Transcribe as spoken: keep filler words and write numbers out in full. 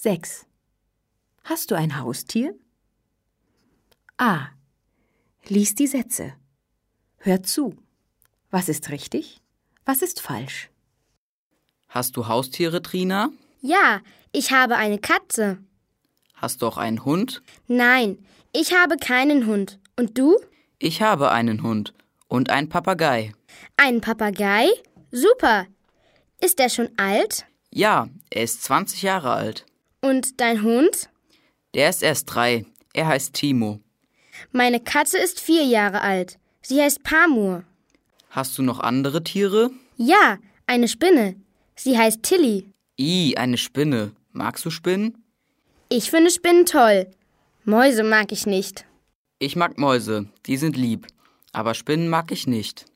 sechs. Hast du ein Haustier? A. Lies die Sätze. Hör zu. Was ist richtig? Was ist falsch? Hast du Haustiere, Trina? Ja, ich habe eine Katze. Hast du auch einen Hund? Nein, ich habe keinen Hund. Und du? Ich habe einen Hund und einen Papagei. Einen Papagei? Super. Ist er schon alt? Ja, er ist zwanzig Jahre alt. Und dein Hund? Der ist erst drei. Er heißt Timo. Meine Katze ist vier Jahre alt. Sie heißt Pamur. Hast du noch andere Tiere? Ja, eine Spinne. Sie heißt Tilly. Ih, eine Spinne. Magst du Spinnen? Ich finde Spinnen toll. Mäuse mag ich nicht. Ich mag Mäuse, die sind lieb. Aber Spinnen mag ich nicht.